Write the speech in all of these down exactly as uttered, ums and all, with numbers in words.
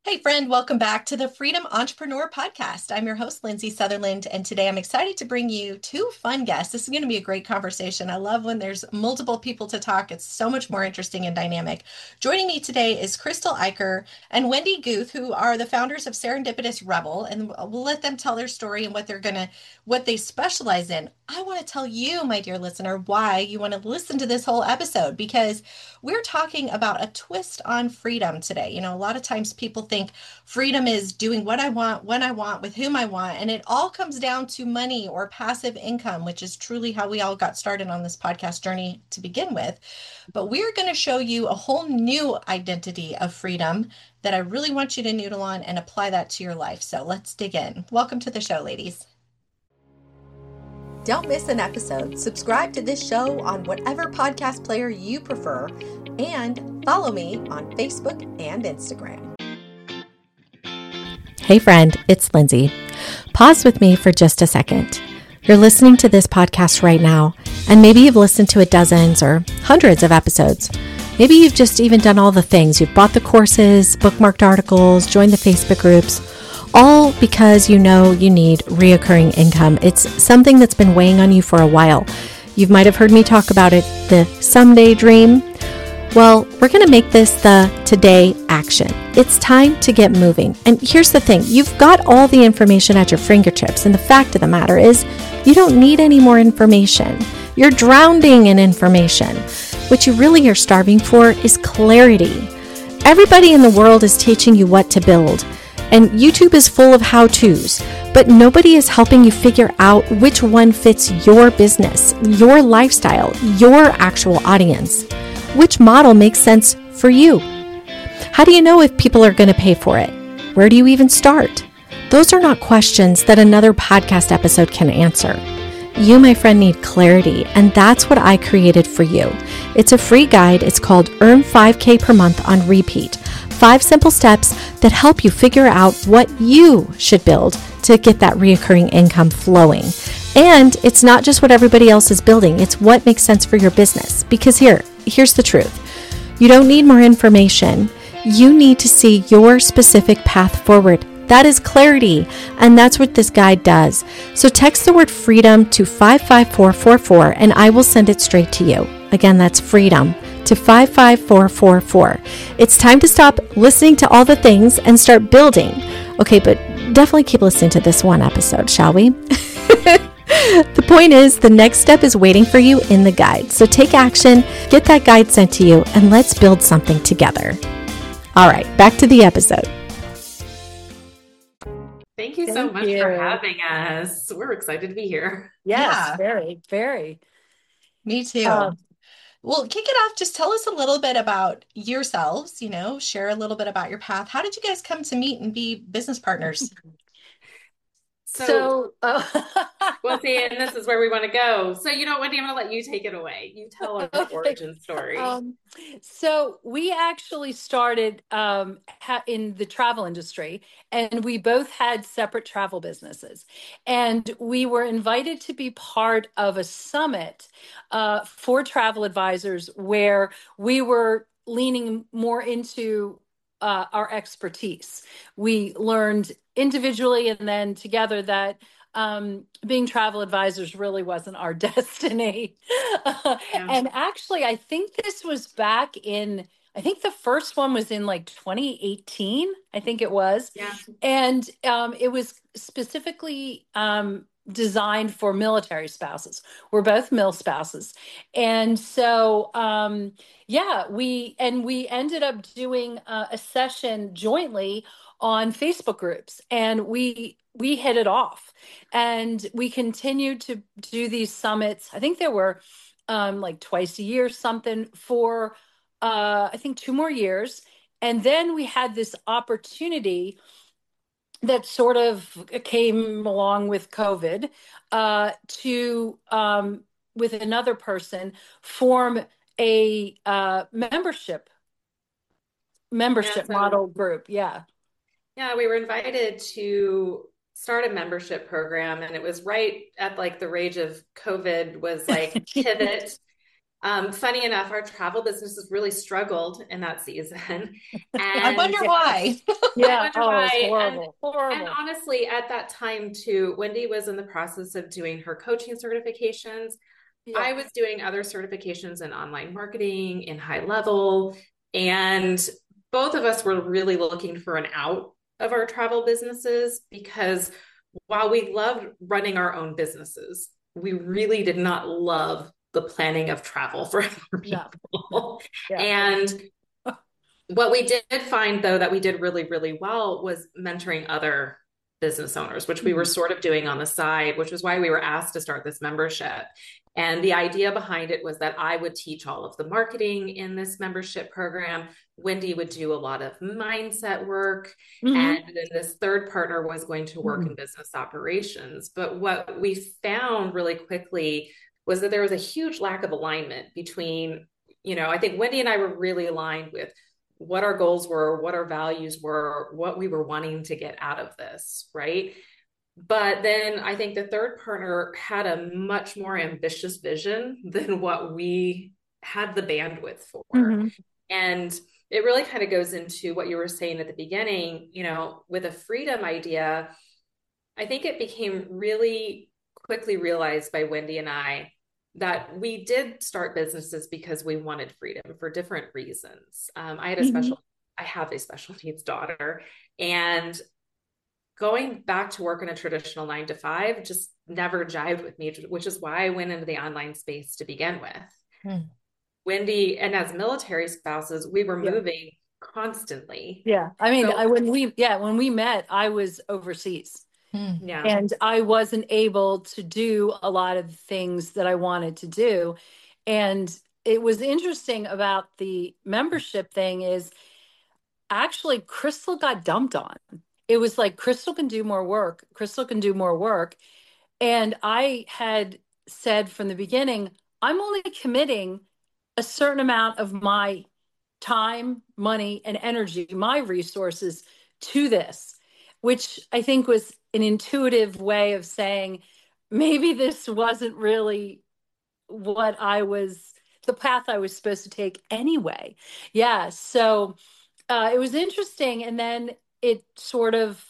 Hey, friend, welcome back to the Freedom Entrepreneur Podcast. I'm your host, Lindsay Sutherland, and today I'm excited to bring you two fun guests. This is going to be a great conversation. I love when there's multiple people to talk, it's so much more interesting and dynamic. Joining me today is Crystal Eicher and Wendy Guth, who are the founders of Serendipitous Rebel, and we'll let them tell their story and what they're going to, what they specialize in. I want to tell you, my dear listener, why you want to listen to this whole episode because we're talking about a twist on freedom today. You know, a lot of times people think freedom is doing what I want, when I want, with whom I want, and it all comes down to money or passive income, which is truly how we all got started on this podcast journey to begin with. But we're going to show you a whole new identity of freedom that I really want you to noodle on and apply that to your life. So let's dig in. Welcome to the show, ladies. Don't miss an episode. Subscribe to this show on whatever podcast player you prefer and follow me on Facebook and Instagram. Hey friend, it's Lindsay. Pause with me for just a second. You're listening to this podcast right now, and maybe you've listened to it dozens or hundreds of episodes. Maybe you've just even done all the things. You've bought the courses, bookmarked articles, joined the Facebook groups, all because you know you need reoccurring income. It's something that's been weighing on you for a while. You might have heard me talk about it, the someday dream. Well, we're going to make this the today action. It's time to get moving. And here's the thing. You've got all the information at your fingertips. And the fact of the matter is you don't need any more information. You're drowning in information. What you really are starving for is clarity. Everybody in the world is teaching you what to build. And YouTube is full of how-tos, but nobody is helping you figure out which one fits your business, your lifestyle, your actual audience. Which model makes sense for you? How do you know if people are going to pay for it? Where do you even start? Those are not questions that another podcast episode can answer. You, my friend, need clarity, and that's what I created for you. It's a free guide. It's called Earn five K per month on repeat. Five simple steps that help you figure out what you should build to get that reoccurring income flowing. And it's not just what everybody else is building. It's what makes sense for your business. Because here, here's the truth. You don't need more information. You need to see your specific path forward. That is clarity. And that's what this guide does. So text the word freedom to five five four four four and I will send it straight to you. Again, that's freedom to five five four four four. It's time to stop listening to all the things and start building. Okay, but definitely keep listening to this one episode, shall we? The point is, the next step is waiting for you in the guide. So take action, get that guide sent to you, and let's build something together. All right, back to the episode. Thank you so Thank much you. for having us. We're excited to be here. Yes, Yeah. very, very. Me too. Um, Well, kick it off. Just tell us a little bit about yourselves, you know, share a little bit about your path. How did you guys come to meet and be business partners? So, so, uh, we'll see, and this is where we want to go. So, you know, Wendy, I'm going to let you take it away. You tell our Okay. origin story. um, so we actually started um, ha- in the travel industry, and we both had separate travel businesses. And we were invited to be part of a summit uh, for travel advisors where we were leaning more into uh, our expertise. We learned individually and then together that um, being travel advisors really wasn't our destiny. Yeah. And actually, I think this was back in, I think the first one was in like twenty eighteen, I think it was. Yeah. And um, it was specifically um, designed for military spouses. We're both mil spouses. And so, um, yeah, we, and we ended up doing uh, a session jointly on Facebook groups, and we we hit it off, and we continued to do these summits. I think there were um, like twice a year, something for uh, I think two more years, and then we had this opportunity that sort of came along with COVID uh, to um, with another person form a uh, membership membership Yeah, so, model group. Yeah. yeah, we were invited to start a membership program, and it was right at like the rage of COVID was like pivot. Um, funny enough, our travel businesses really struggled in that season. I And wonder why. I Yeah. wonder Oh, it's why. And horrible. and Horrible. honestly, at that time too, Wendy was in the process of doing her coaching certifications. Yeah. I was doing other certifications in online marketing, in high level, and both of us were really looking for an out of our travel businesses because while we loved running our own businesses, we really did not love the planning of travel for other No. No. people. Yeah. And what we did find, though, that we did really, really well was mentoring other business owners, which we were Mhm. sort of doing on the side, which was why we were asked to start this membership. And the idea behind it was that I would teach all of the marketing in this membership program. Wendy would do a lot of mindset work. Mhm. And then this third partner was going to work in Mhm. business operations. But what we found really quickly was that there was a huge lack of alignment between, you know, I think Wendy and I were really aligned with what our goals were, what our values were, what we were wanting to get out of this, right? But then I think the third partner had a much more ambitious vision than what we had the bandwidth for. Mhm. And it really kind of goes into what you were saying at the beginning, you know, with a freedom idea, I think it became really quickly realized by Wendy and I that we did start businesses because we wanted freedom for different reasons. Um, I had a Mhm. special, I have a special needs daughter, and going back to work in a traditional nine to five just never jived with me, which is why I went into the online space to begin with. Hmm. Wendy, and as military spouses, we were Yeah. moving constantly. Yeah. I mean, So, I when we yeah, when we met, I was overseas. Hmm. yeah. And I wasn't able to do a lot of things that I wanted to do. And it was interesting about the membership thing is actually Crystal got dumped on. It was like Crystal can do more work. Crystal can do more work. And I had said from the beginning, I'm only committing a certain amount of my time, money, and energy, my resources to this, which I think was an intuitive way of saying maybe this wasn't really what I was, the path I was supposed to take anyway. Yeah. So uh, it was interesting. And then it sort of,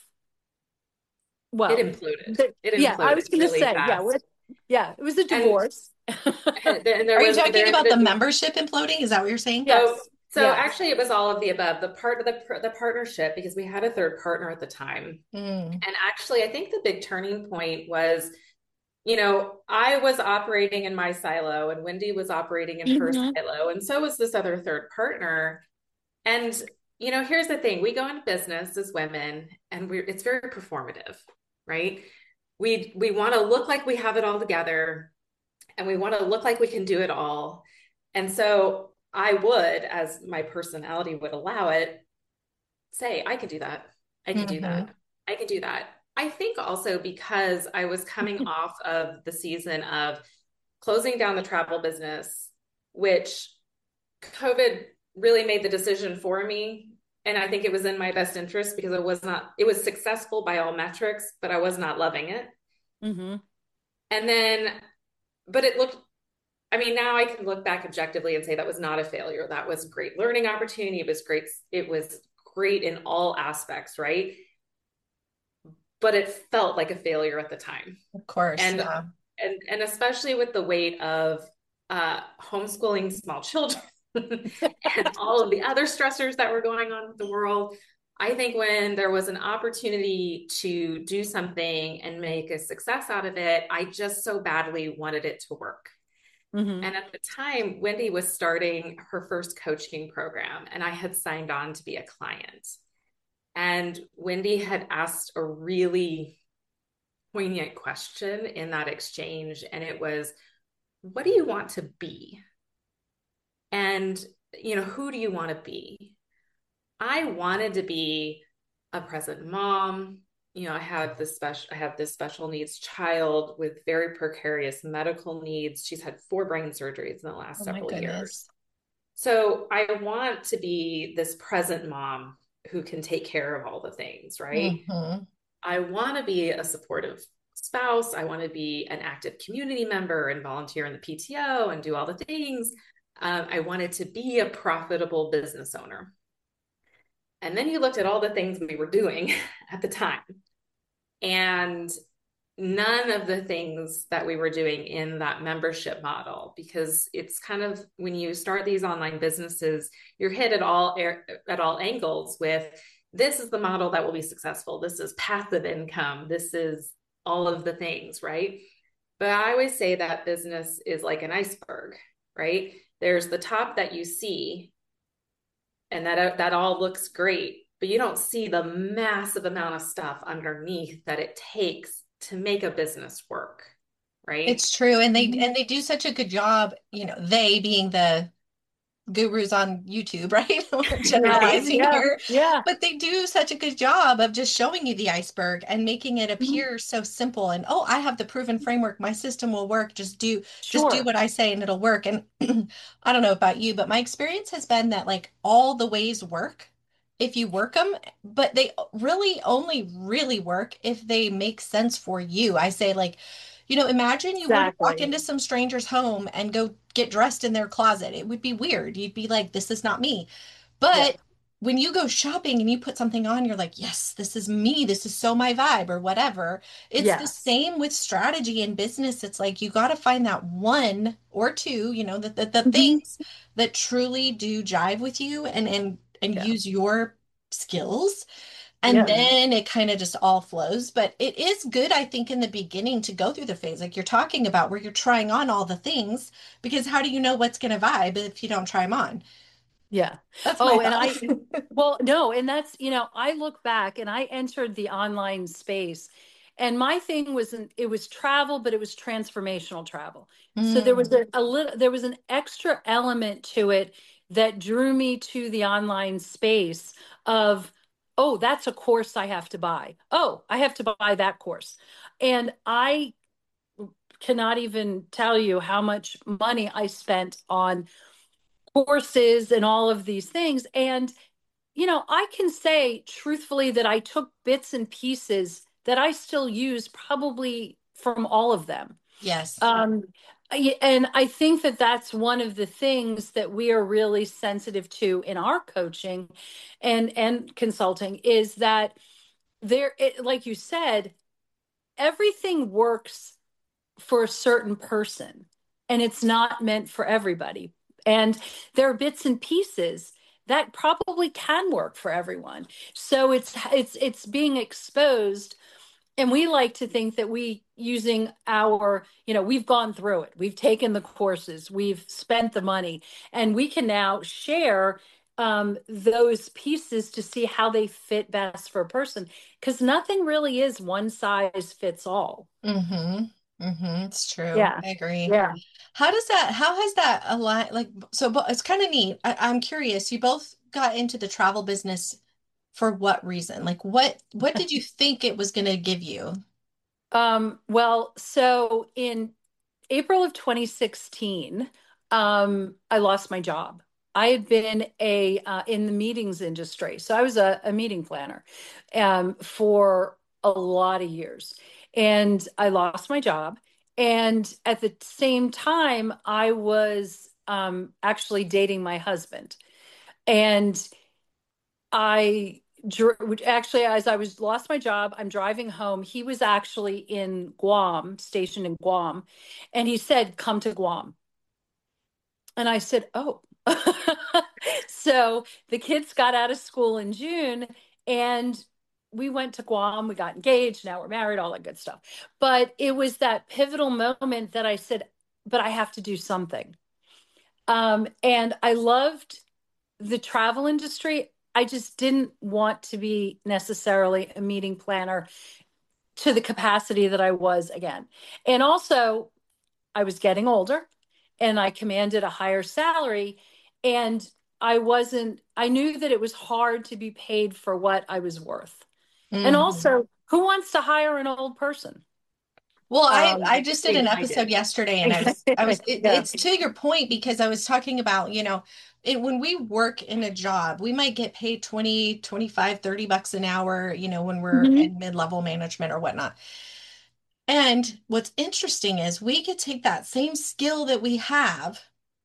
It well, imploded. the, It yeah, I imploded was going to really say, yeah, fast. with, yeah, it was a And, divorce. and there Are you was talking there about the ended up membership imploding? Is that what you're saying? Yes. so so Yeah. actually it was all of the above. The part of the the partnership, because we had a third partner at the time. Hmm. And actually I think the big turning point was, you know, I was operating in my silo and Wendy was operating in her Mhm. silo, and so was this other third partner. And you know, here's the thing: we go into business as women, and we're it's very performative, right? We we want to look like we have it all together, and we want to look like we can do it all. And so I would, as my personality would allow it, say, I can do that. I can do Hmm. that. I can do that. I think also because I was coming off of the season of closing down the travel business, which COVID really made the decision for me. And I think it was in my best interest because it was not, it was successful by all metrics, but I was not loving it. Mm-hmm. And then, but it looked, I mean, now I can look back objectively and say that was not a failure. That was a great learning opportunity. It was great. It was great in all aspects, right? But it felt like a failure at the time. Of course. And Yeah. and and especially with the weight of uh, homeschooling small children and all of the other stressors that were going on with the world. I think when there was an opportunity to do something and make a success out of it, I just so badly wanted it to work. Mm-hmm. And at the time, Wendy was starting her first coaching program, and I had signed on to be a client. And Wendy had asked a really poignant question in that exchange. And it was, what do you want to be? And, you know, who do you want to be? I wanted to be a present mom. You know, I had this special, I have this special needs child with very precarious medical needs. She's had four brain surgeries in the last Oh my several goodness. years. So I want to be this present mom who can take care of all the things, right? Hmm. I want to be a supportive spouse. I want to be an active community member and volunteer in the P T O and do all the things. Um, I wanted to be a profitable business owner. And then you looked at all the things we were doing at the time. And none of the things that we were doing in that membership model, because it's kind of, when you start these online businesses, you're hit at all at all angles with, this is the model that will be successful. This is passive income. This is all of the things, right? But I always say that business is like an iceberg, right? There's the top that you see, and that that all looks great, but you don't see the massive amount of stuff underneath that it takes to make a business work, right? It's true. And they and they do such a good job, you know, they being the gurus on YouTube, right? We're generalizing yeah, here. yeah. But they do such a good job of just showing you the iceberg and making it appear so simple. And oh, I have the proven framework. My system will work. Just do just do Sure. what I say and it'll work. And I don't know about you, but my experience has been that like all the ways work if you work them, but they really only really work if they make sense for you. I say like, you know, imagine you were to walk Exactly. into some stranger's home and go get dressed in their closet. It would be weird. You'd be like, this is not me. Yeah. But when you go shopping and you put something on, you're like, yes, this is me. This is so my vibe or whatever. It's the Yes. same with strategy in business. It's like you got to find that one or two, you know, the, the, the Mhm. things that truly do jive with you and and and Yeah. use your skills. And Yeah. then it kind of just all flows. But it is good, I think, in the beginning to go through the phase like you're talking about, where you're trying on all the things, because how do you know what's going to vibe if you don't try them on? Yeah. That's my Oh, and thought. I, well, no, and that's, you know, I look back and I entered the online space and my thing wasn't, it was travel, but it was transformational travel. So there was Mm, a, a little, there was an extra element to it that drew me to the online space of, oh, that's a course I have to buy. Oh, I have to buy that course. And I cannot even tell you how much money I spent on courses and all of these things. And, you know, I can say truthfully that I took bits and pieces that I still use probably from all of them. yes. Um, I- and I think that that's one of the things that we are really sensitive to in our coaching and and consulting is that there, it, like you said, everything works for a certain person and it's not meant for everybody. And there are bits and pieces that probably can work for everyone. So it's it's it's being exposed, and we like to think that we using our, you know, we've gone through it. We've taken the courses, we've spent the money, and we can now share um, those pieces to see how they fit best for a person because nothing really is one size fits all. Mm-hmm. Mm-hmm. It's true. Yeah. I agree. Yeah. How does that, how has that aligned? Like, so but it's kind of neat. I, I'm curious. You both got into the travel business for what reason? Like, what, what did you think it was going to give you? Um, well, so in April of twenty sixteen, um, I lost my job. I had been a uh, in the meetings industry, so I was a, a meeting planner um, for a lot of years, and I lost my job. And at the same time, I was um, actually dating my husband, and I dr- actually, as I was lost my job, I'm driving home. He was actually in Guam, stationed in Guam, and he said, "Come to Guam." And I said, "Oh." So the kids got out of school in June, and we went to Guam. We got engaged. Now we're married, all that good stuff. But it was that pivotal moment that I said, "But I have to do something." Um, and I loved the travel industry. I just didn't want to be necessarily a meeting planner to the capacity that I was again. And also, I was getting older and I commanded a higher salary. And I wasn't, I knew that it was hard to be paid for what I was worth. And Mhm. also, who wants to hire an old person? Well, I Um, I just did an I episode did. yesterday and I was I was it, yeah. it's to your point because I was talking about, you know, it, when we work in a job, we might get paid twenty, twenty-five, thirty bucks an hour, you know, when we're Mhm. in mid-level management or whatnot. And what's interesting is we could take that same skill that we have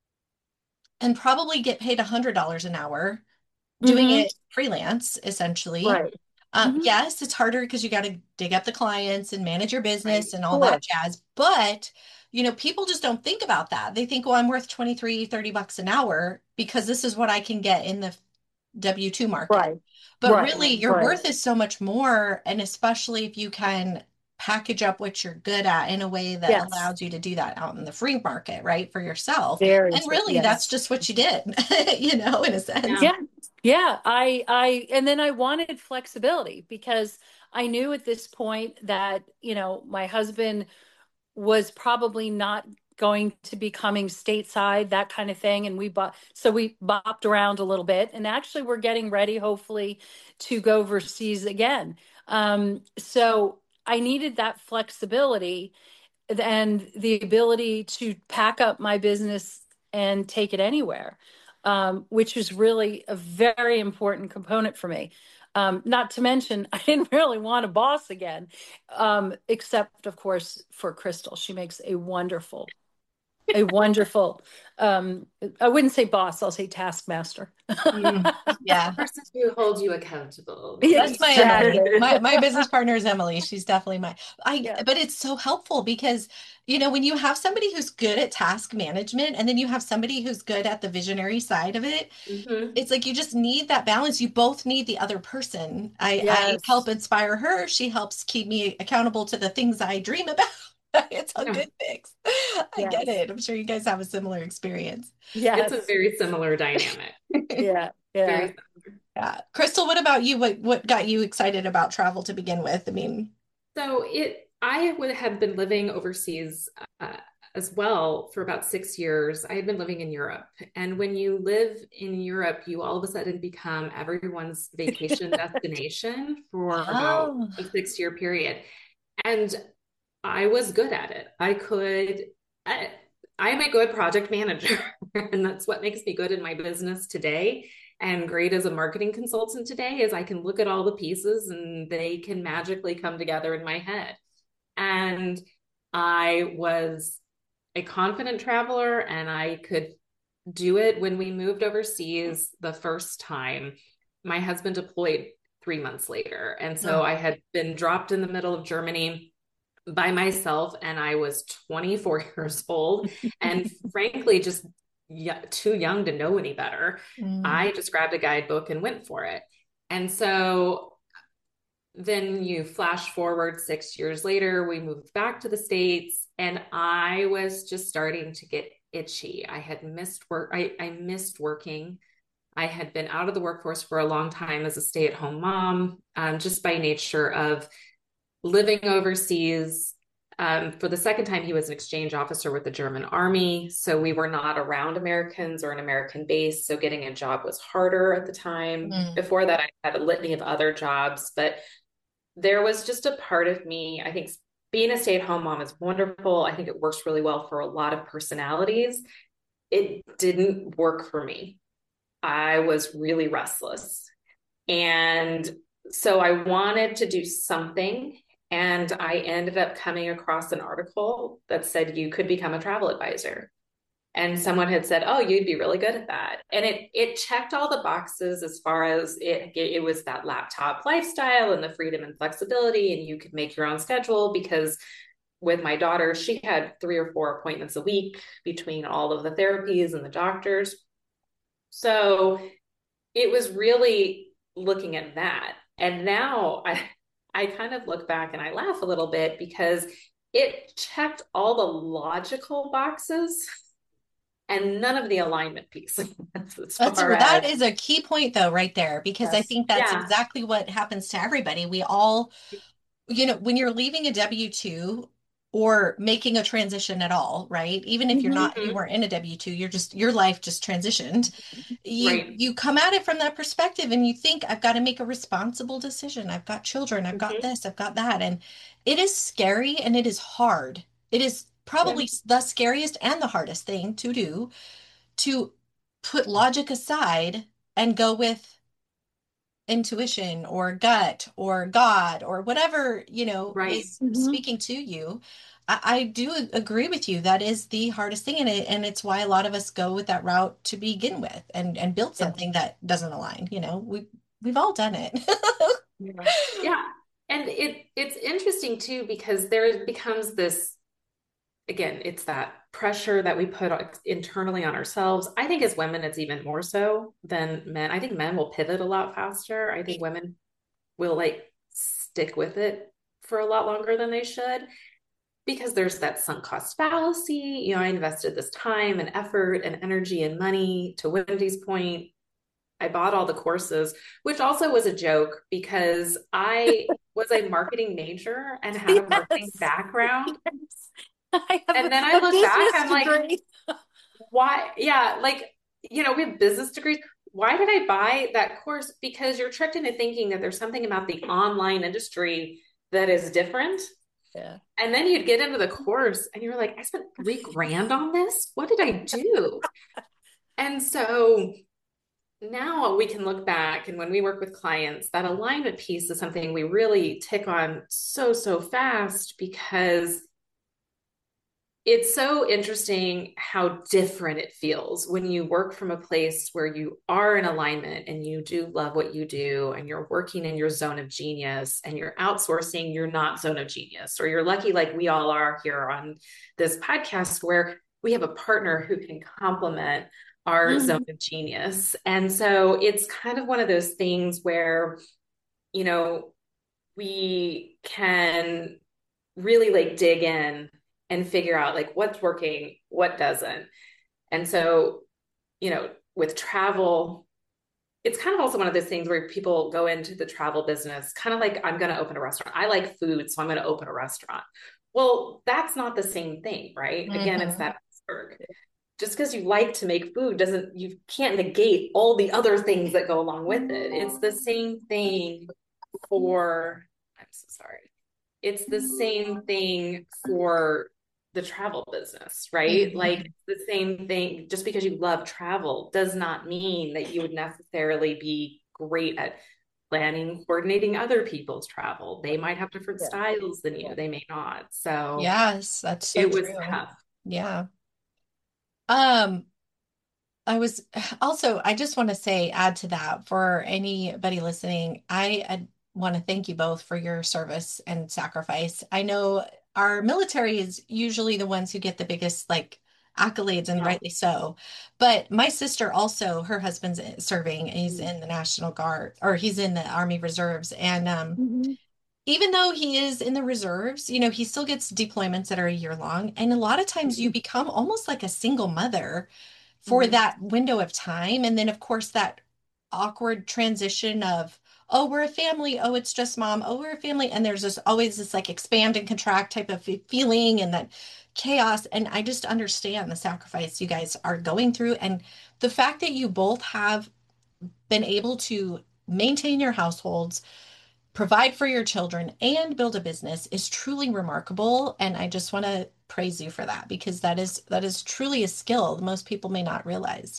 and probably get paid one hundred dollars an hour doing Hmm. it freelance, essentially. Right. Um, Hmm. yes, it's harder because you got to dig up the clients and manage your Right. business and all that Sure. jazz. But, you know, people just don't think about that. They think, well, I'm worth twenty-three, thirty bucks an hour because this is what I can get in the W two market. Right. But Right. really, your Right. worth is so much more. And especially if you can package up what you're good at in a way that Yes. allows you to do that out in the free market, right, for yourself. Very And true. really, that's Yes. just what you did, you know, in a sense. Yeah. Yeah. Yeah. I, I, and then I wanted flexibility because I knew at this point that, you know, my husband was probably not going to be coming stateside, that kind of thing. And we bought, so we bopped around a little bit and actually we're getting ready, hopefully, to go overseas again. Um, so I needed that flexibility and the ability to pack up my business and take it anywhere, um, which was really a very important component for me. Um, not to mention, I didn't really want a boss again, um, except, of course, for Crystal. She makes a wonderful, a wonderful, um, I wouldn't say boss, I'll say taskmaster. Mm, yeah. Person who holds you accountable. That's my Exactly. Emily. My my business partner is Emily. She's definitely my I Yeah. but it's so helpful because you know when you have somebody who's good at task management and then you have somebody who's good at the visionary side of it, Hmm. it's like you just need that balance. You both need the other person. I I help Yes. inspire her. She helps keep me accountable to the things I dream about. It's a Yeah. good mix. I get Yes. it. I'm sure you guys have a similar experience. It's a Yes. very similar dynamic. Yeah. Yeah. Very. Yeah. Crystal, what about you? What what got you excited about travel to begin with? I mean, So it, I would have been living overseas uh, as well for about six years. I had been living in Europe, and when you live in Europe, you all of a sudden become everyone's vacation destination for about oh, a six-year period. And I was good at it. I could. I, I am a good project manager, and that's what makes me good in my business today and great as a marketing consultant today is I can look at all the pieces and they can magically come together in my head. And I was a confident traveler and I could do it when we moved overseas the first time. My husband deployed three months later. And so oh, I had been dropped in the middle of Germany by myself and I was twenty-four years old and frankly just y- too young to know any better. mm, I just grabbed a guidebook and went for it. And so then you flash forward six years later, we moved back to the States and I was just starting to get itchy. I had missed work. I, I missed working. I had been out of the workforce for a long time as a stay-at-home mom, um, just by nature of living overseas. Um, for the second time, he was an exchange officer with the German army. So we were not around Americans or an American base. So getting a job was harder at the time. mm, Before that, I had a litany of other jobs, but there was just a part of me. I think being a stay at home mom is wonderful. I think it works really well for a lot of personalities. It didn't work for me. I was really restless. And so I wanted to do something. And I ended up coming across an article that said you could become a travel advisor. And someone had said, "Oh, you'd be really good at that." And it it checked all the boxes as far as it it was that laptop lifestyle and the freedom and flexibility, and you could make your own schedule because with my daughter, she had three or four appointments a week between all of the therapies and the doctors. So it was really looking at that. And now I I kind of look back and I laugh a little bit because it checked all the logical boxes and none of the alignment pieces as that's far that as is a key point though, right there, because I Yes. think that's yeah. exactly what happens to everybody. We all, you know, when you're leaving a W two or making a transition at all, right? Even if you're Hmm. not, you Mhm. weren't in a W two, you're just, your life just transitioned. You, Right. you come at it from that perspective and you think, I've got to make a responsible decision. I've got children, I've got Mhm. this, I've got that. And it is scary and it is hard. It is Yeah. probably the scariest and the hardest thing to do to put logic aside and go with intuition or gut or God or whatever, you know, Right. is Mhm. speaking to you. I, I do agree with you. That is the hardest thing in it. And it's why a lot of us go with that route to begin with and, and build Yeah. something that doesn't align. You know, we we've all done it. Yeah. Yeah. And it it's interesting too, because there becomes this, again, it's that pressure that we put internally on ourselves. I think as women, it's even more so than men. I think men will pivot a lot faster. I think women will like stick with it for a lot longer than they should, because there's that sunk cost fallacy. You know, I invested this time and effort and energy and money. To Wendy's point, I bought all the courses, which also was a joke because I was a marketing major and had a marketing Yes. background. Yes. I have And then I a look back, business I'm like, degree. why? Yeah, like, you know, we have business degrees. Why did I buy that course? Because you're tricked into thinking that there's something about the online industry that is different. Yeah. And then you'd get into the course and you're like, I spent three grand on this. What did I do? And so now we can look back, and when we work with clients, that alignment piece is something we really tick on so, so fast, because it's so interesting how different it feels when you work from a place where you are in alignment and you do love what you do and you're working in your zone of genius, and you're outsourcing your not zone of genius, or you're lucky like we all are here on this podcast where we have a partner who can complement our zone Mhm. of genius. And so it's kind of one of those things where, you know, we can really like dig in and figure out like what's working, what doesn't. And so, you know, with travel, it's kind of also one of those things where people go into the travel business, kind of like, I'm going to open a restaurant. I like food, so I'm going to open a restaurant. Well, that's not the same thing, right? Again, it's Mhm. that iceberg. Just because you like to make food doesn't, you can't negate all the other things that go along with it. It's the same thing for, I'm so sorry. It's the same thing for the travel business, right? Like Mhm. it's the same thing. Just because you love travel does not mean that you would necessarily be great at planning, coordinating other people's travel. They might have different Yeah. styles than you, Yeah. they may not. So Yes, that's so it was true. tough. Yeah. Um, I was also, I just want to say, add to that for anybody listening, I, I want to thank you both for your service and sacrifice. I know our military is usually the ones who get the biggest like accolades, and Yeah. rightly so. But my sister also, her husband's serving, he's Mm. in the National Guard, or he's in the Army Reserves. And um, Mhm. even though he is in the reserves, you know, he still gets deployments that are a year long. And a lot of times you Mhm. become almost like a single mother for Mhm. that window of time. And then, of course, that awkward transition of, oh, we're a family. Oh, it's just mom. Oh, we're a family. And there's this always this like expand and contract type of fe- feeling and that chaos. And I just understand the sacrifice you guys are going through. And the fact that you both have been able to maintain your households, provide for your children, and build a business is truly remarkable. And I just want to praise you for that, because that is that is truly a skill most people may not realize.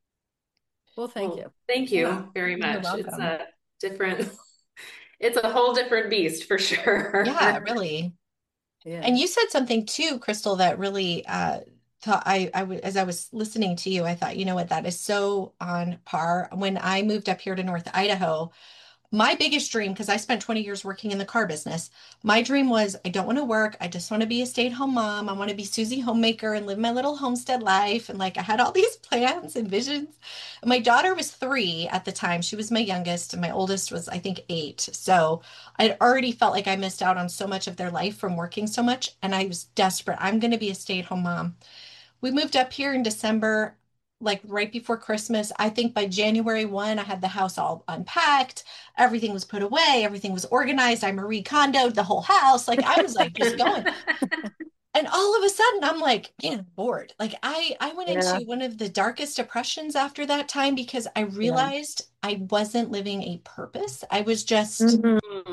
Well, thank Well, you. thank Yeah, you very you're much. It's welcome. a different, it's a whole different beast for Yeah, sure. really. Yeah. And you said something too, Crystal, that really uh thought I I w as I was listening to you, I thought, you know what, that is so on par. When I moved up here to North Idaho, my biggest dream, because I spent twenty years working in the car business, my dream was I don't want to work. I just want to be a stay-at-home mom. I want to be Susie Homemaker and live my little homestead life. And like I had all these plans and visions. My daughter was three at the time. She was my youngest, and my oldest was, I think, eight. So I'd already felt like I missed out on so much of their life from working so much. And I was desperate. I'm going to be a stay-at-home mom. We moved up here in December, like right before Christmas. I think by January first, I had the house all unpacked. Everything was put away. Everything was organized. I Marie Kondoed the whole house. Like I was like just going. And all of a sudden, I'm like, man, bored. Like I, I went Yeah. into one of the darkest depressions after that time, because I Yeah. realized I wasn't living a purpose. I was just Mhm.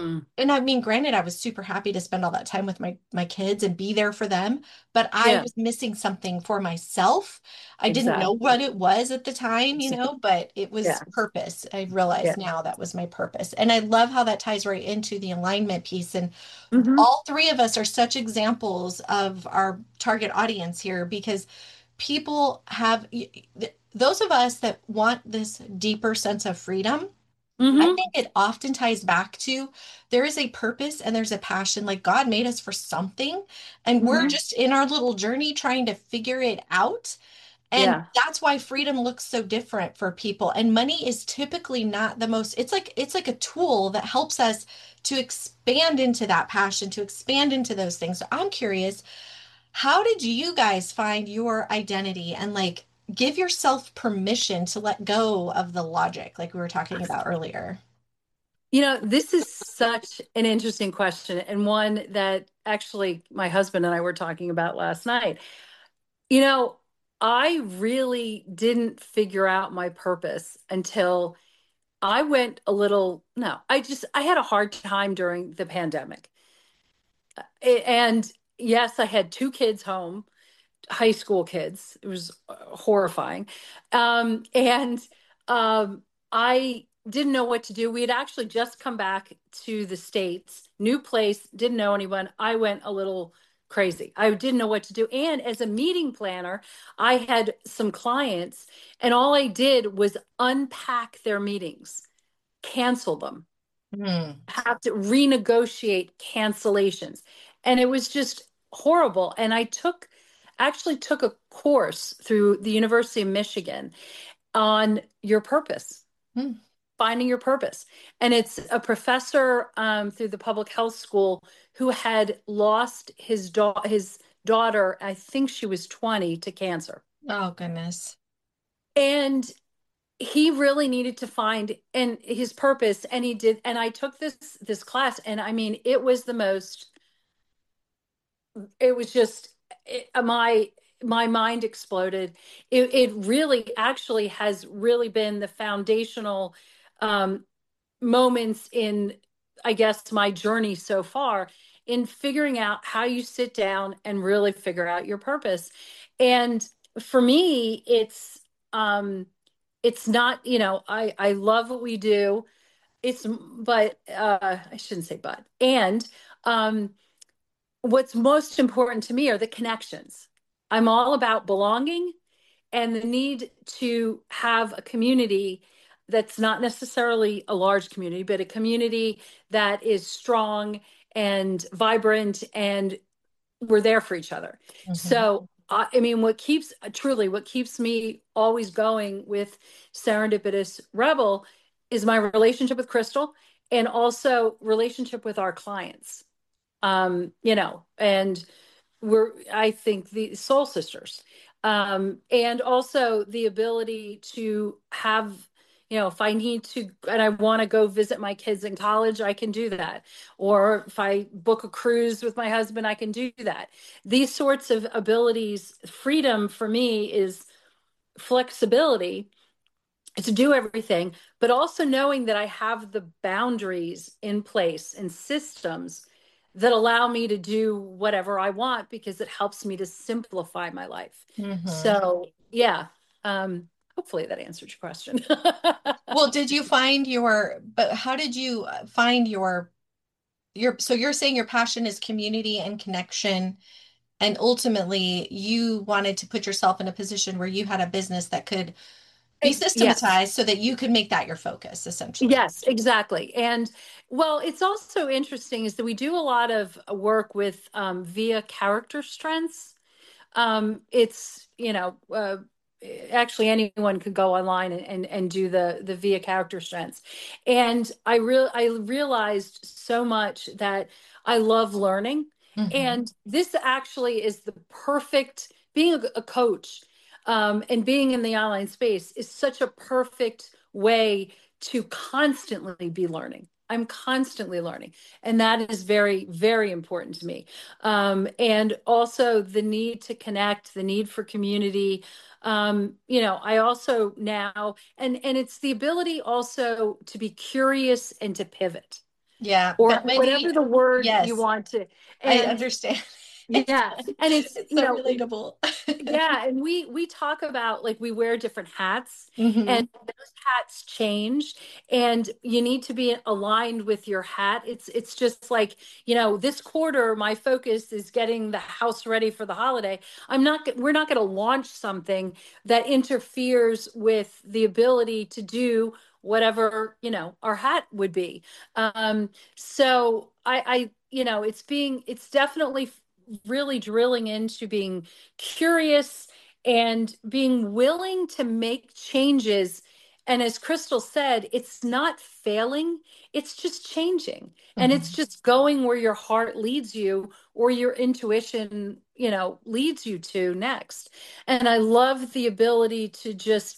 Mm. And I mean, granted, I was super happy to spend all that time with my my kids and be there for them, but I Yeah, was missing something for myself. I didn't know exactly. what it was at the time, you know, but it was Yeah. purpose. I realize Yeah. now that was my purpose. And I love how that ties right into the alignment piece. And Hmm. all three of us are such examples of our target audience here because people have those of us that want this deeper sense of freedom. I Hmm. think it often ties back to there is a purpose and there's a passion. Like God made us for something, and we're Hmm. just in our little journey trying to figure it out. And Yeah. that's why freedom looks so different for people. And money is typically not the most, it's like it's like a tool that helps us to expand into that passion, to expand into those things. So I'm curious, how did you guys find your identity and like give yourself permission to let go of the logic like we were talking about earlier? You know, this is such an interesting question, and one that actually my husband and I were talking about last night. You know, I really didn't figure out my purpose until I went a little, no, I just, I had a hard time during the pandemic. A- And yes, I had two kids home, high school kids. It was uh, horrifying. Um, and um, I didn't know what to do. We had actually just come back to the States, new place, didn't know anyone. I went a little crazy. I didn't know what to do. And as a meeting planner, I had some clients, and all I did was unpack their meetings, cancel them, Hmm. have to renegotiate cancellations. And it was just horrible. And I took actually took a course through the University of Michigan on your purpose, Hmm. finding your purpose. And it's a professor um, through the public health school who had lost his da- his daughter, I think she was twenty, to cancer. Oh, goodness. And he really needed to find and his purpose, and he did. And I took this this class, and I mean it was the most, it was just it, my my mind exploded. It, it really actually has really been the foundational um moments in, I guess, my journey so far in figuring out how you sit down and really figure out your purpose. And for me, it's um it's not, you know, I I love what we do. It's but uh I shouldn't say but. And um what's most important to me are the connections. I'm all about belonging and the need to have a community that's not necessarily a large community, but a community that is strong and vibrant, and we're there for each other. Hmm. So, I I mean, what keeps truly what keeps me always going with Serendipitous Rebel is my relationship with Crystal and also relationship with our clients. Um, you know, and we're, I think, the soul sisters. Um, and also the ability to have, you know, if I need to and I want to go visit my kids in college, I can do that. Or if I book a cruise with my husband, I can do that. These sorts of abilities, freedom for me is flexibility to do everything, but also knowing that I have the boundaries in place and systems that allow me to do whatever I want because it helps me to simplify my life. Hmm. So, yeah, um, hopefully that answered your question. Well, did you find your, but how did you uh, find your, your, so you're saying your passion is community and connection, and ultimately you wanted to put yourself in a position where you had a business that could be Yes. systematized so that you could make that your focus, essentially. Yes, exactly. And well, it's also interesting is that we do a lot of work with um, via character strengths. Um, it's, you know, uh, actually anyone could go online and, and, and do the, the via character strengths. And I real I realized so much that I love learning. Hmm. And this actually is the perfect, being a, a coach um, and being in the online space is such a perfect way to constantly be learning. I'm constantly learning. And that is very, very important to me. Um, and also the need to connect, the need for community. Um, you know, I also now, and and it's the ability also to be curious and to pivot. Yeah, or but Wendy, whatever the word you yes, want to. I And understand. It's yeah, and it's, it's you so know, relatable. yeah, and we we talk about like we wear different hats Hmm. and those hats change and you need to be aligned with your hat. It's it's just like, you know, this quarter my focus is getting the house ready for the holiday. I'm not g- we're not going to launch something that interferes with the ability to do whatever, you know, our hat would be. Um so I I you know, it's being it's definitely really drilling into being curious and being willing to make changes. And as Crystal said, it's not failing, it's just changing. And it's Hmm. just going where your heart leads you or your intuition, you know, leads you to next. And I love the ability to just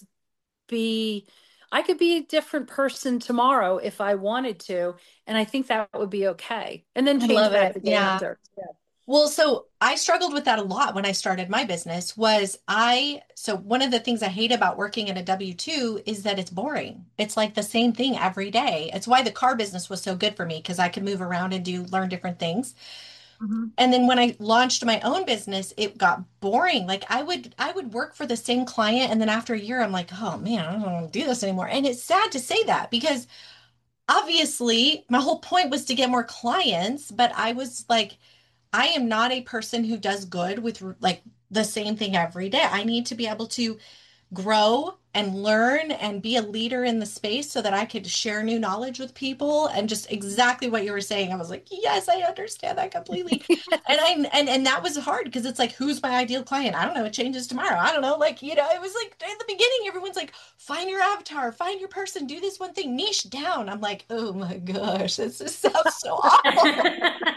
be, I could be a different person tomorrow if I wanted to. And I think that would be okay. And then I change love back it. the day Yeah. after. Yeah. Well, so I struggled with that a lot when I started my business was I, so one of the things I hate about working in a W two is that it's boring. It's like the same thing every day. It's why the car business was so good for me because I could move around and do learn different things. Mhm. And then when I launched my own business, it got boring. Like I would I would work for the same client and then after a year I'm like, "Oh man, I don't want to do this anymore." And it's sad to say that because obviously my whole point was to get more clients, but I was like I am not a person who does good with like the same thing every day. I need to be able to grow and learn and be a leader in the space so that I could share new knowledge with people and just exactly what you were saying. I was like, yes, I understand that completely. And I and and that was hard because it's like, who's my ideal client? I don't know. It changes tomorrow. I don't know. Like, you know, it was like in the beginning, everyone's like, find your avatar, find your person, do this one thing, niche down. I'm like, oh my gosh, this just sounds so awful.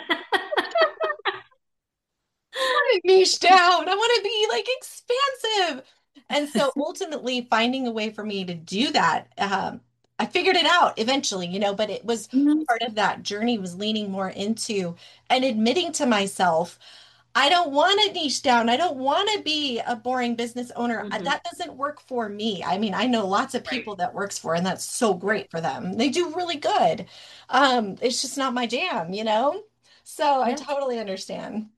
Want to niche down. I want to be like expansive. And so ultimately finding a way for me to do that, um, I figured it out eventually, you know, but it was Mhm. part of that journey was leaning more into and admitting to myself, I don't want to niche down. I don't want to be a boring business owner. I- Mhm. That doesn't work for me. I mean, I know lots of Right. people that works for, and that's so Right. great for them. They do really good. Um, it's just not my jam, you know? So I Yeah. totally understand.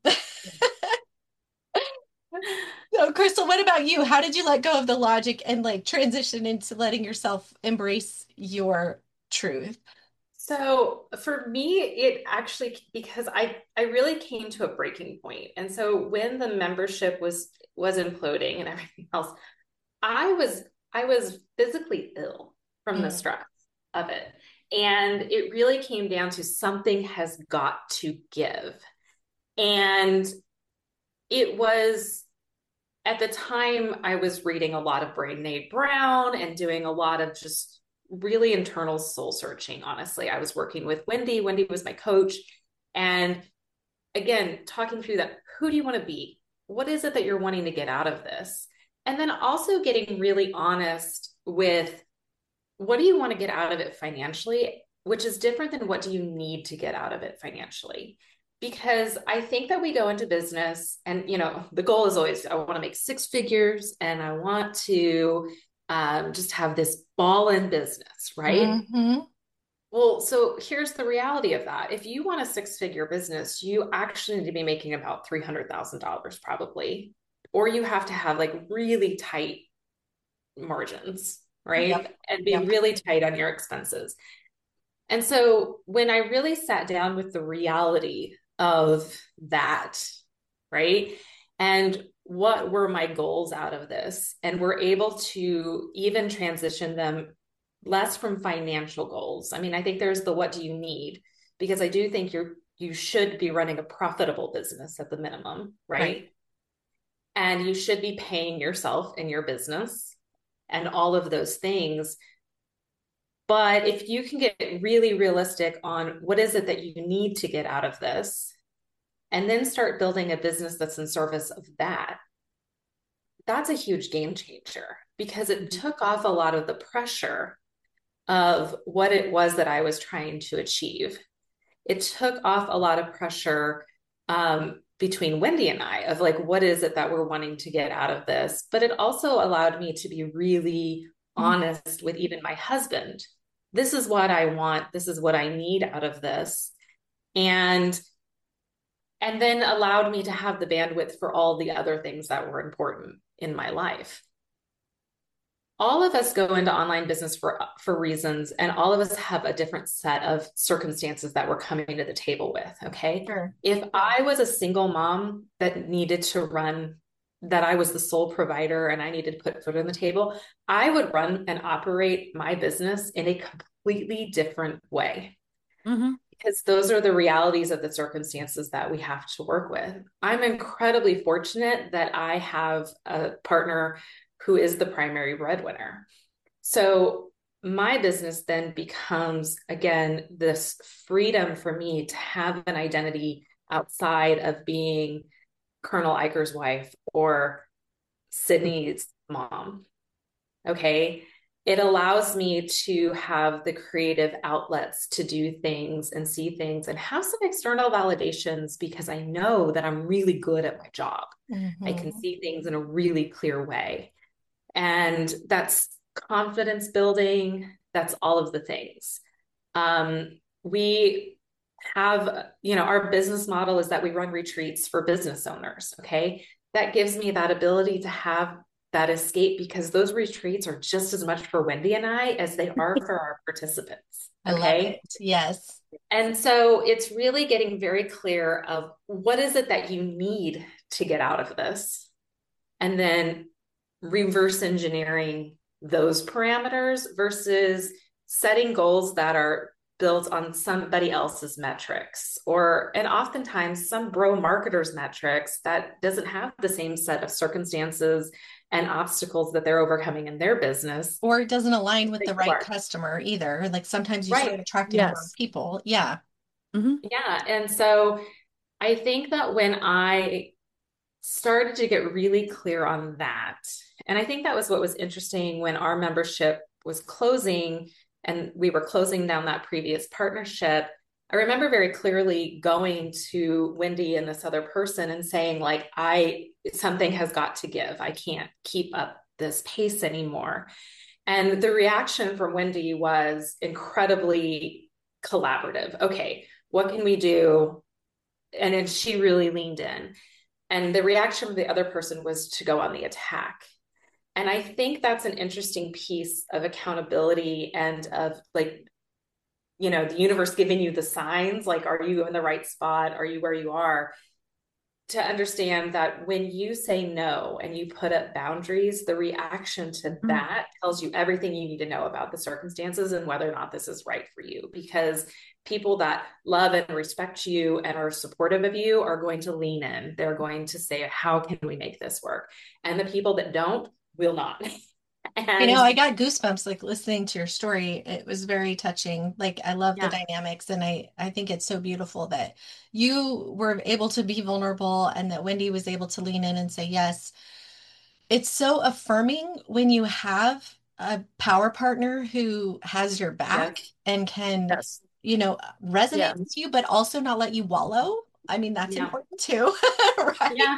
So, Crystal, what about you? How did you let go of the logic and like transition into letting yourself embrace your truth? So for me, it actually because I I really came to a breaking point. And so when the membership was was imploding and everything else, I was I was physically ill from the Mm, stress of it. And it really came down to something has got to give. And it was at the time I was reading a lot of Brene Brown and doing a lot of just really internal soul searching. Honestly, I was working with Wendy. Wendy was my coach. And again, talking through that, who do you want to be? What is it that you're wanting to get out of this? And then also getting really honest with what do you want to get out of it financially, which is different than what do you need to get out of it financially. Because I think that we go into business and, you know, the goal is always, I want to make six figures and I want to um, just have this ball in business, right? hmm. Well, so here's the reality of that. If you want a six figure business, you actually need to be making about three hundred thousand dollars probably, or you have to have like really tight margins, Yep. right? And be Yep. really tight on your expenses. And so when I really sat down with the reality of that, right? And what were my goals out of this? And we're able to even transition them less from financial goals. I mean, I think there's the what do you need? Because I do think you're you should be running a profitable business at the minimum, Right. right? And you should be paying yourself in your business and all of those things. But if you can get really realistic on what is it that you need to get out of this, and then start building a business that's in service of that, that's a huge game changer because it Mhm. took off a lot of the pressure of what it was that I was trying to achieve. It took off a lot of pressure um, between Wendy and I of like, what is it that we're wanting to get out of this? But it also allowed me to be really Mhm. honest with even my husband this is what I want. This is what I need out of this. And and then allowed me to have the bandwidth for all the other things that were important in my life. All of us go into online business for, for reasons, and all of us have a different set of circumstances that we're coming to the table with. Okay. Sure. If I was a single mom that needed to run, that I was the sole provider and I needed to put food on the table, I would run and operate my business in a completely different way. Mm-hmm. Because those are the realities of the circumstances that we have to work with. I'm incredibly fortunate that I have a partner who is the primary breadwinner. So my business then becomes, again, this freedom for me to have an identity outside of being Colonel Eicher's wife or Sydney's mom. Okay. It allows me to have the creative outlets to do things and see things and have some external validations because I know that I'm really good at my job. Mm-hmm. I can see things in a really clear way. And that's confidence building. That's all of the things. Um, we have, you know, our business model is that we run retreats for business owners. Okay. That gives me that ability to have that escape because those retreats are just as much for Wendy and I as they are for our participants. I okay? love it. Yes. And so it's really getting very clear of what is it that you need to get out of this, and then reverse engineering those parameters versus setting goals that are built on somebody else's metrics, or, and oftentimes some bro marketers metrics that doesn't have the same set of circumstances and obstacles that they're overcoming in their business. Or it doesn't align with They the right are. customer either. Like sometimes you Right. start attracting Yes. the wrong people. Yeah. Mm-hmm. Yeah. And so I think that when I started to get really clear on that, and I think that was what was interesting when our membership was closing and we were closing down that previous partnership. I remember very clearly going to Wendy and this other person and saying, like, I, something has got to give. I can't keep up this pace anymore. And the reaction from Wendy was incredibly collaborative. Okay, what can we do? And then she really leaned in. And the reaction of the other person was to go on the attack. And I think that's an interesting piece of accountability and of, like, you know, the universe giving you the signs, like, are you in the right spot? Are you where you are? To understand that when you say no and you put up boundaries, the reaction to Mm-hmm. that tells you everything you need to know about the circumstances and whether or not this is right for you. Because people that love and respect you and are supportive of you are going to lean in. They're going to say, how can we make this work? And the people that don't will not. And You know, I got goosebumps like listening to your story. It was very touching. Like I love Yeah. the dynamics, and I I think it's so beautiful that you were able to be vulnerable and that Wendy was able to lean in and say yes. It's so affirming when you have a power partner who has your back Yes. and can, Yes. you know, resonate Yeah. with you, but also not let you wallow. I mean, that's Yeah. important too, right? Yeah.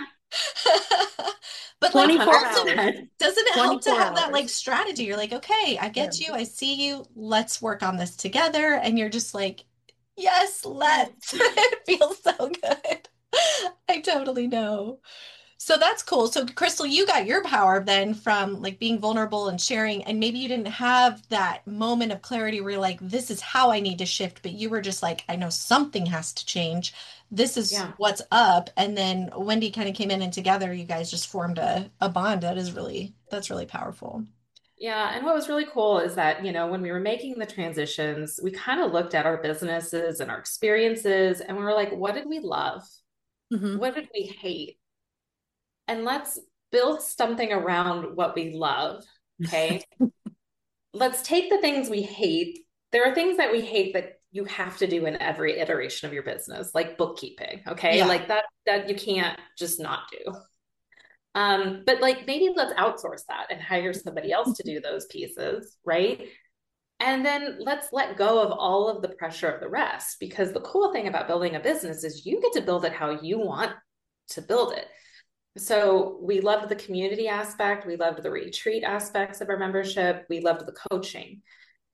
But like twenty-four also, hours. doesn't it help to twenty-four have that hours. like strategy? You're like, okay, I get you, I see you, let's work on this together. And you're just like, yes, let's. It feels so good. I totally know. So that's cool. So Crystal, you got your power then from like being vulnerable and sharing, and maybe you didn't have that moment of clarity where you're like, this is how I need to shift, but you were just like, I know something has to change. This is Yeah. what's up. And then Wendy kind of came in and together you guys just formed a, a bond that is really, that's really powerful. Yeah. And what was really cool is that, you know, when we were making the transitions, we kind of looked at our businesses and our experiences and we were like, what did we love? Mm-hmm. What did we hate? And let's build something around what we love. Okay. Let's take the things we hate. There are things that we hate that you have to do in every iteration of your business, like bookkeeping. Okay. Yeah. Like that, that you can't just not do. Um, but like maybe let's outsource that and hire somebody else to do those pieces, right? And then let's let go of all of the pressure of the rest, because the cool thing about building a business is you get to build it how you want to build it. So we loved the community aspect. We loved the retreat aspects of our membership. We loved the coaching.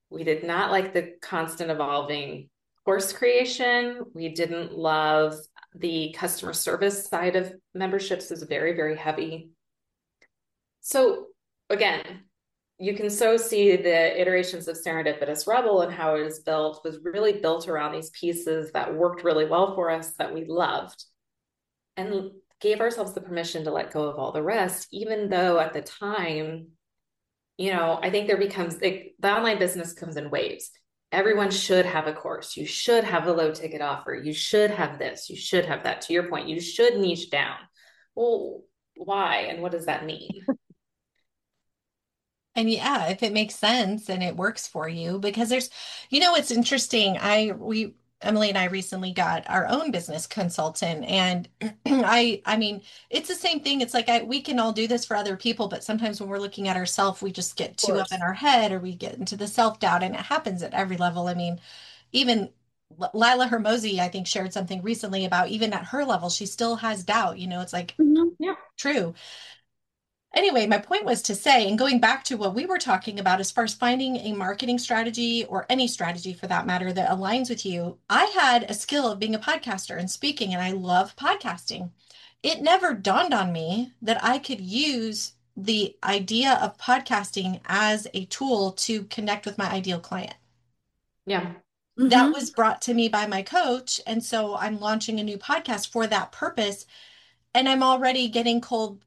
We did not like the constant evolving course creation. We didn't love the customer service side of memberships is very, very heavy. So again, you can so see the iterations of Serendipitous Rebel and how it was built was really built around these pieces that worked really well for us that we loved and gave ourselves the permission to let go of all the rest, even though at the time, you know, I think there becomes like, the online business comes in waves. Everyone should have a course. You should have a low ticket offer. You should have this. You should have that. To your point, you should niche down. Well, why? And what does that mean? And yeah, if it makes sense and it works for you, because there's, you know, it's interesting. I, we, Emily and I recently got our own business consultant, and I, I mean, it's the same thing. It's like I, we can all do this for other people, but sometimes when we're looking at ourselves, we just get Of too up in course. our head, or we get into the self-doubt, and it happens at every level. I mean, even L- Lila Hermosi, I think, shared something recently about even at her level, she still has doubt. You know, it's like Mhm. Yeah. true. Anyway, my point was to say, and going back to what we were talking about as far as finding a marketing strategy or any strategy for that matter that aligns with you, I had a skill of being a podcaster and speaking, and I love podcasting. It never dawned on me that I could use the idea of podcasting as a tool to connect with my ideal client. Yeah. That Mhm. was brought to me by my coach. And so I'm launching a new podcast for that purpose. And I'm already getting cold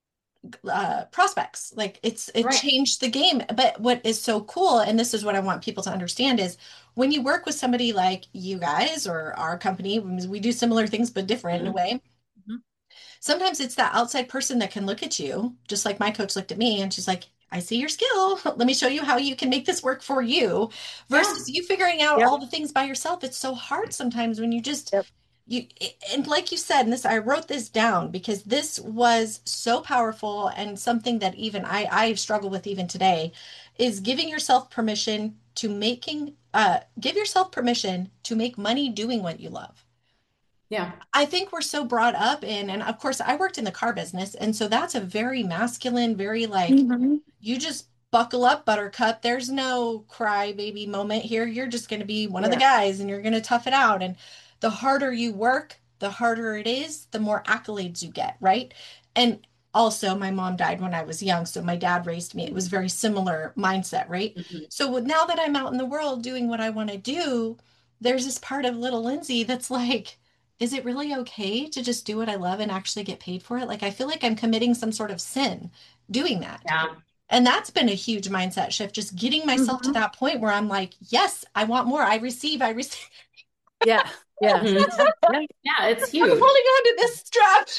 uh, prospects. Like it's it Right. changed the game. But what is so cool, and this is what I want people to understand, is when you work with somebody like you guys or our company, we do similar things but different in a Mhm. way. Mhm. Sometimes it's that outside person that can look at you, just like my coach looked at me and she's like, I see your skill. Let me show you how you can make this work for you. Yeah. Versus you figuring out Yep. all the things by yourself. It's so hard sometimes when you just Yep. you and like you said, and this I wrote this down because this was so powerful and something that even I I struggle with even today is giving yourself permission to making uh give yourself permission to make money doing what you love. Yeah. I think we're so brought up in, and of course, I worked in the car business, and so that's a very masculine, very like, Mhm. you just buckle up, buttercup. There's no cry baby moment here. You're just going to be one of the Yeah. guys and you're going to tough it out. And the harder you work, the harder it is, the more accolades you get, right? And also, my mom died when I was young, so my dad raised me. It was very similar mindset, right? Mhm. So now that I'm out in the world doing what I want to do, there's this part of little Lindsay that's like, is it really okay to just do what I love and actually get paid for it? Like, I feel like I'm committing some sort of sin doing that. Yeah. And that's been a huge mindset shift, just getting myself to Mhm. that point where I'm like, yes, I want more. I receive, I receive. Yeah. Yeah. Mhm. Yeah. Yeah. Yeah. It's I'm holding huge. on to this strap,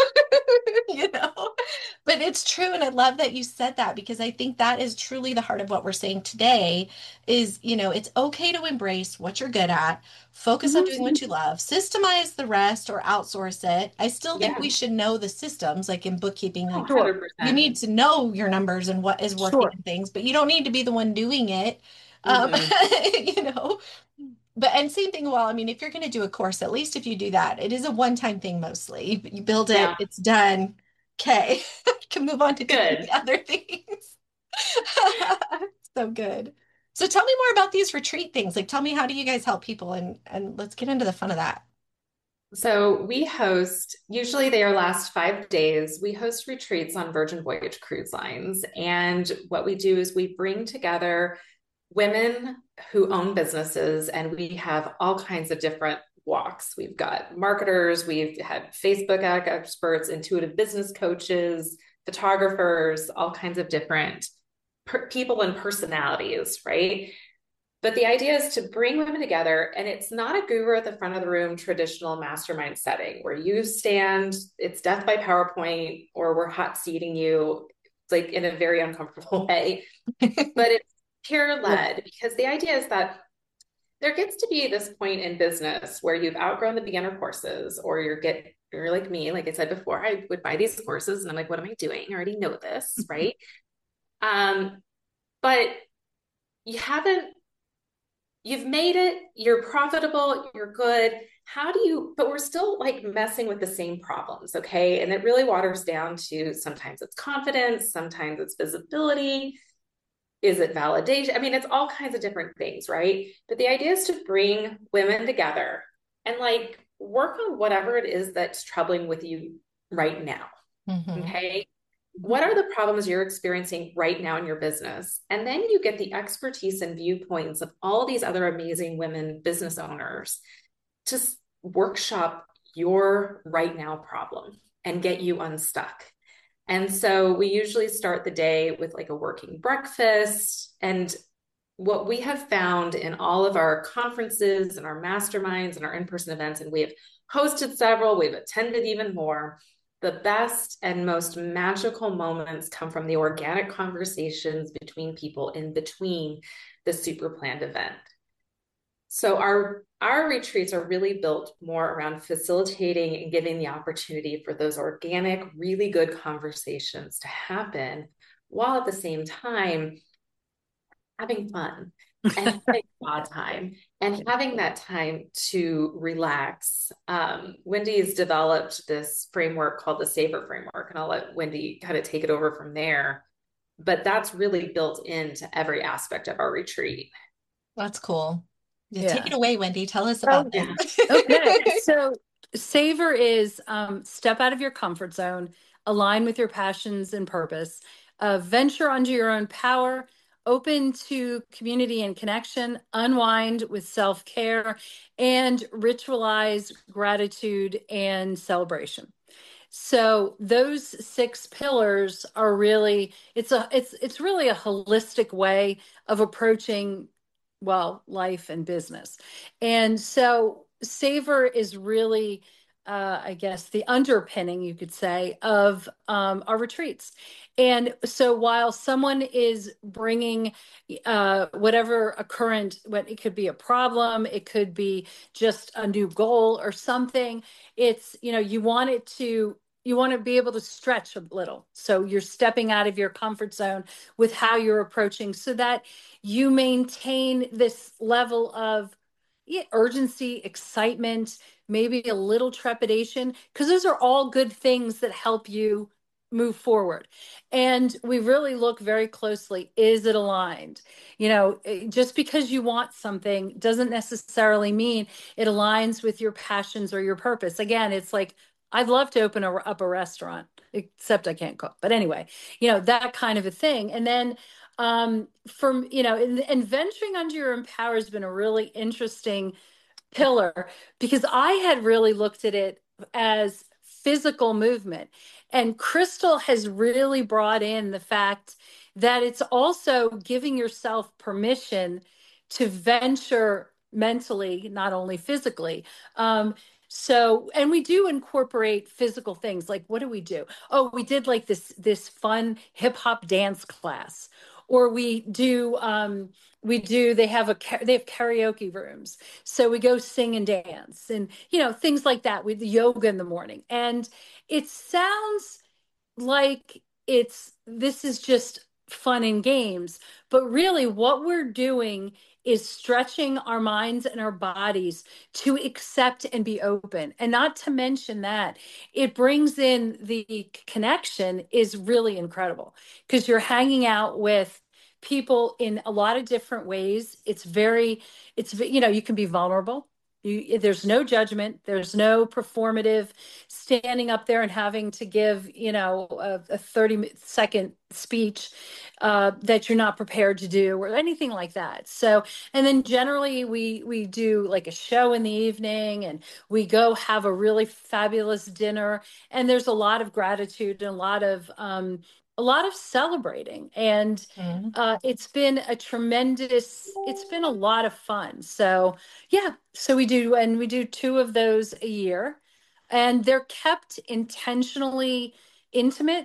you know? But it's true. And I love that you said that because I think that is truly the heart of what we're saying today is, you know, it's okay to embrace what you're good at, focus on doing what Mhm. you love, systemize the rest or outsource it. I still think we Yeah. should know the systems, like in bookkeeping, Oh, like Sure. you one hundred percent. need to know your numbers and what is working Sure. and things, but you don't need to be the one doing it. Um, Mm-mm. you know, but and same thing, well, I mean, if you're going to do a course, at least if you do that, it is a one-time thing mostly. You build it, Yeah. it's done. Okay. Can move on to doing the Good. other things. So good. So tell me more about these retreat things. Like tell me how do you guys help people and and let's get into the fun of that. So we host, usually they are last five days. We host retreats on Virgin Voyage cruise lines. And what we do is we bring together women who own businesses, and we have all kinds of different walks. We've got marketers, we've had Facebook ad experts, intuitive business coaches, photographers, all kinds of different per- people and personalities, right? But the idea is to bring women together, and it's not a guru at the front of the room traditional mastermind setting where you stand, it's death by PowerPoint, or we're hot seating you like in a very uncomfortable way. But it's peer Yeah. led because the idea is that there gets to be this point in business where you've outgrown the beginner courses, or you're get you're like me, like I said before, I would buy these courses and I'm like, what am I doing? I already know this, right? Um, but you haven't you've made it, you're profitable, you're good. How do you, but we're still like messing with the same problems, okay? And it really waters down to sometimes it's confidence, sometimes it's visibility. Is it validation? I mean, it's all kinds of different things, right? But the idea is to bring women together and like work on whatever it is that's troubling with you right now. Mm-hmm. Okay. What are the problems you're experiencing right now in your business? And then you get the expertise and viewpoints of all these other amazing women business owners to workshop your right now problem and get you unstuck. And so we usually start the day with like a working breakfast. And what we have found in all of our conferences and our masterminds and our in-person events, and we have hosted several, we've attended even more, the best and most magical moments come from the organic conversations between people in between the super planned event. So our our retreats are really built more around facilitating and giving the opportunity for those organic, really good conversations to happen, while at the same time having fun and having God time and having that time to relax. Um, Wendy's developed this framework called the Savor Framework, and I'll let Wendy kind of take it over from there. But that's really built into every aspect of our retreat. That's cool. Yeah, Yeah. take it away, Wendy. Tell us Oh, about Yeah. this. okay. So savor is um, step out of your comfort zone, align with your passions and purpose, uh, venture onto your own power, open to community and connection, unwind with self-care, and ritualize gratitude and celebration. So those six pillars are really it's a it's it's really a holistic way of approaching, well, life and business. And so savor is really uh, I guess the underpinning, you could say, of um, our retreats. And so while someone is bringing uh, whatever a current, what it could be a problem, it could be just a new goal or something, it's, you know, you want it to you want to be able to stretch a little. So you're stepping out of your comfort zone with how you're approaching so that you maintain this level of yeah, urgency, excitement, maybe a little trepidation, because those are all good things that help you move forward. And we really look very closely. Is it aligned? You know, eh, just because you want something doesn't necessarily mean it aligns with your passions or your purpose. Again, it's like, I'd love to open a, up a restaurant, except I can't cook. But anyway, you know, that kind of a thing. And then um, from, you know, and, and venturing onto your own power has been a really interesting pillar because I had really looked at it as physical movement. And Crystal has really brought in the fact that it's also giving yourself permission to venture mentally, not only physically. Um, so, and we do incorporate physical things. Like, what do we do? Oh, we did like this this fun hip hop dance class, or we do um, we do. They have a they have karaoke rooms, so we go sing and dance, and you know things like that. With yoga in the morning, and it sounds like it's this is just fun and games, but really what we're doing is stretching our minds and our bodies to accept and be open. And not to mention that it brings in the connection is really incredible because you're hanging out with people in a lot of different ways. It's very, it's, you know, you can be vulnerable. You, there's no judgment. There's no performative standing up there and having to give, you know, a, a thirty second speech uh, that you're not prepared to do or anything like that. So, and then generally we we do like a show in the evening and we go have a really fabulous dinner. And there's a lot of gratitude and a lot of um, a lot of celebrating. And Mhm. uh, it's been a tremendous, it's been a lot of fun. So yeah, so we do, and we do two of those a year, and they're kept intentionally intimate.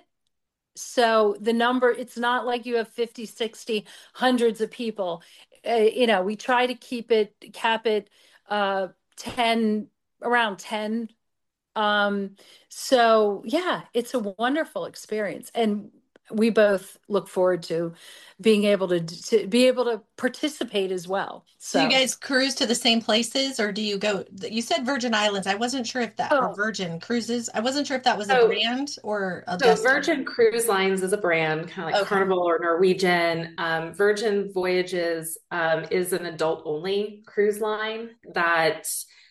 So the number, it's not like you have fifty, sixty, hundreds of people. Uh, you know, we try to keep it, cap it uh, ten, around ten. Um, so yeah, it's a wonderful experience. And we both look forward to being able to to be able to participate as well. Do you So, guys cruise to the same places or do you go? You said Virgin Islands. I wasn't sure if that, or oh, Virgin Cruises. I wasn't sure if that was a So brand or a So destination. Virgin Cruise Lines is a brand, kind of like Okay. Carnival or Norwegian. Um, Virgin Voyages um, is an adult-only cruise line that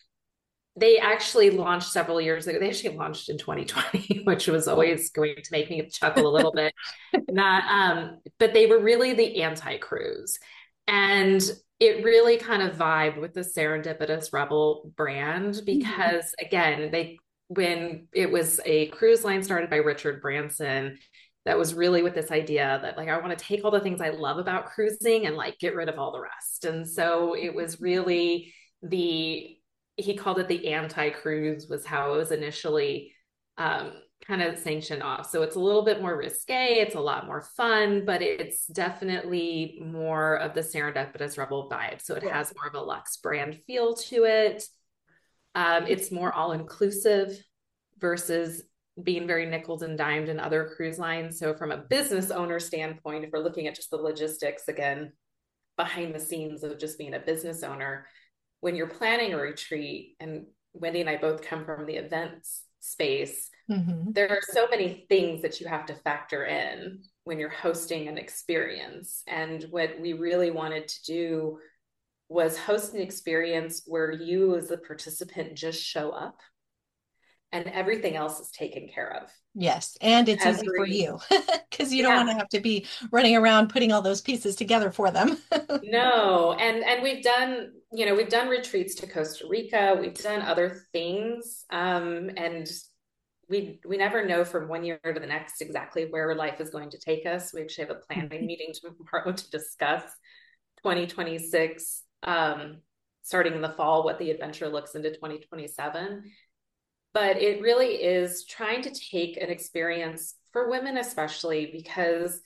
they actually launched several years ago. They actually launched in twenty twenty, which was always going to make me chuckle a little bit. Not, um, but they were really the anti-cruise, and it really kind of vibed with the Serendipitous Rebel brand mhm. because, again, they when it was a cruise line started by Richard Branson, that was really with this idea that like I want to take all the things I love about cruising and like get rid of all the rest. And so it was really the he called it the anti-cruise was how it was initially um, kind of sanctioned off. So it's a little bit more risque, it's a lot more fun, but it's definitely more of the Serendipitous Rebel vibe. So it Yeah. has more of a luxe brand feel to it. Um, it's more all inclusive versus being very nickels and dimed in other cruise lines. So, from a business owner standpoint, if we're looking at just the logistics again, behind the scenes of just being a business owner, when you're planning a retreat, and Wendy and I both come from the events space, Mm-hmm. there are so many things that you have to factor in when you're hosting an experience. And what we really wanted to do was host an experience where you as a participant just show up and everything else is taken care of. Yes. And it's easy for Every, you because you don't want yeah, to have to be running around putting all those pieces together for them. no. And and we've done, you know, we've done retreats to Costa Rica, we've done other things. Um, and we we never know from one year to the next exactly where life is going to take us. We actually have a planning meeting tomorrow to discuss twenty twenty-six, um, starting in the fall, what the adventure looks into twenty twenty-seven. But it really is trying to take an experience for women, especially because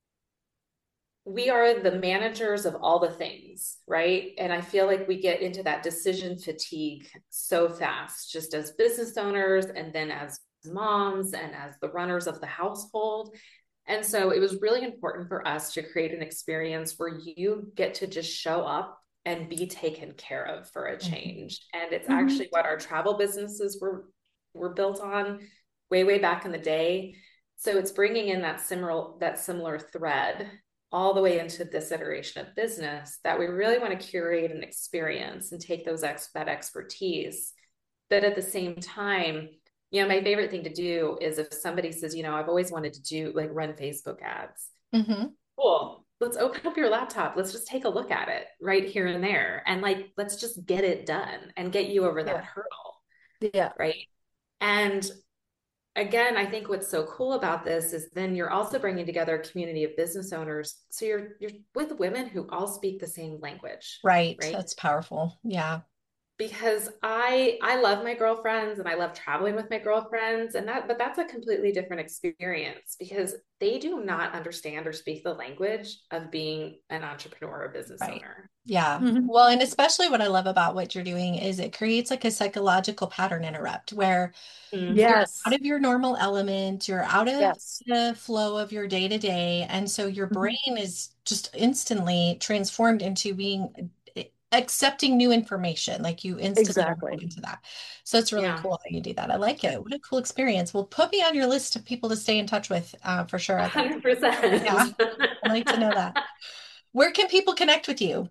we are the managers of all the things, right? And I feel like we get into that decision fatigue so fast, just as business owners and then as moms and as the runners of the household. And so it was really important for us to create an experience where you get to just show up and be taken care of for a change. And it's Mhm. actually what our travel businesses were were built on way, way back in the day. So it's bringing in that similar that similar thread all the way into this iteration of business that we really want to curate an experience and take those ex that expertise. But at the same time, you know, my favorite thing to do is if somebody says, you know, I've always wanted to do like run Facebook ads. Mm-hmm. Cool. Let's open up your laptop. Let's just take a look at it right here and there. And like, let's just get it done and get you over that Yeah. hurdle. Yeah. Right. And again, I think what's so cool about this is then you're also bringing together a community of business owners. So you're you're with women who all speak the same language, Right. right? That's powerful. Yeah. Because I I love my girlfriends and I love traveling with my girlfriends and that but that's a completely different experience because they do not understand or speak the language of being an entrepreneur or business Right. owner. Yeah. Mhm. Well, and especially what I love about what you're doing is it creates like a psychological pattern interrupt where Mm-hmm. you're out Yes. of your normal element, you're out of Yes. the flow of your day to day. And so your Mhm. brain is just instantly transformed into being accepting new information. Like you instantly are Exactly. put into that. So it's really Yeah. cool how you do that. I like it. What a cool experience. Well, put me on your list of people to stay in touch with uh, for sure. I'd like to, yeah, one hundred percent. I'd like to know that. Where can people connect with you?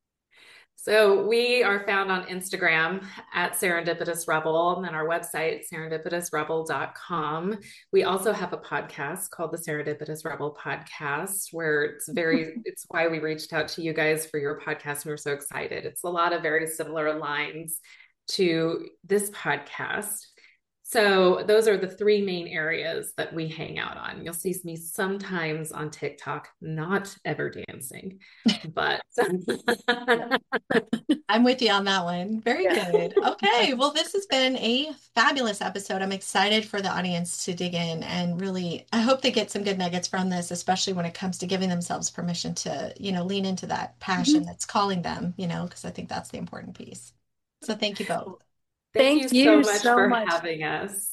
So we are found on Instagram at Serendipitous Rebel and then our website, serendipitous rebel dot com. We also have a podcast called the Serendipitous Rebel Podcast, where it's very, it's why we reached out to you guys for your podcast. And we're so excited. It's a lot of very similar lines to this podcast. So those are the three main areas that we hang out on. You'll see me sometimes on TikTok, not ever dancing, but I'm with you on that one. Very Yeah. good. Okay. Well, this has been a fabulous episode. I'm excited for the audience to dig in and really, I hope they get some good nuggets from this, especially when it comes to giving themselves permission to, you know, lean into that passion Mhm. that's calling them, you know, because I think that's the important piece. So thank you both. thank you Thank so you much so for much. having us.